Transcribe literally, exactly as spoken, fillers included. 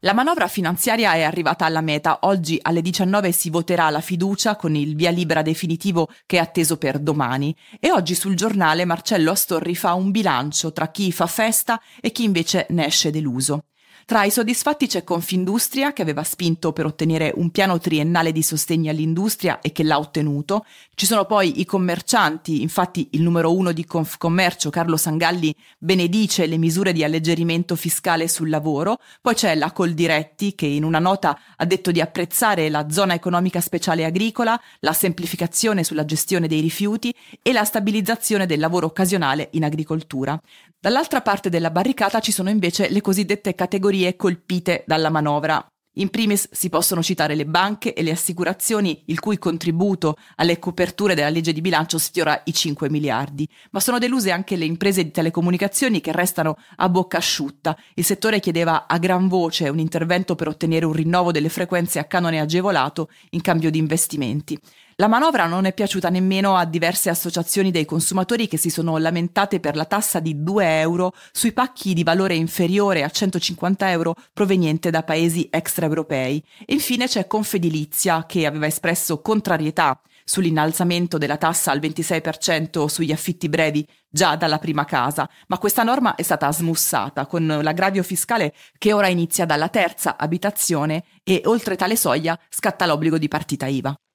La manovra finanziaria è arrivata alla meta. Oggi alle diciannove si voterà la fiducia con il via libera definitivo che è atteso per domani. E oggi sul giornale Marcello Astorri fa un bilancio tra chi fa festa e chi invece ne esce deluso. Tra i soddisfatti c'è Confindustria, che aveva spinto per ottenere un piano triennale di sostegno all'industria e che l'ha ottenuto. Ci sono poi i commercianti, infatti il numero uno di Confcommercio, Carlo Sangalli, benedice le misure di alleggerimento fiscale sul lavoro. Poi c'è la Coldiretti, che in una nota ha detto di apprezzare la zona economica speciale agricola, la semplificazione sulla gestione dei rifiuti e la stabilizzazione del lavoro occasionale in agricoltura. Dall'altra parte della barricata ci sono invece le cosiddette categorie colpite dalla manovra. In primis si possono citare le banche e le assicurazioni, il cui contributo alle coperture della legge di bilancio sfiora i cinque miliardi. Ma sono deluse anche le imprese di telecomunicazioni, che restano a bocca asciutta. Il settore chiedeva a gran voce un intervento per ottenere un rinnovo delle frequenze a canone agevolato in cambio di investimenti. La manovra non è piaciuta nemmeno a diverse associazioni dei consumatori, che si sono lamentate per la tassa di due euro sui pacchi di valore inferiore a centocinquanta euro proveniente da paesi extraeuropei. E infine c'è Confedilizia, che aveva espresso contrarietà sull'innalzamento della tassa al ventisei per cento sugli affitti brevi già dalla prima casa, ma questa norma è stata smussata con l'aggravio fiscale che ora inizia dalla terza abitazione e oltre tale soglia scatta l'obbligo di partita I V A.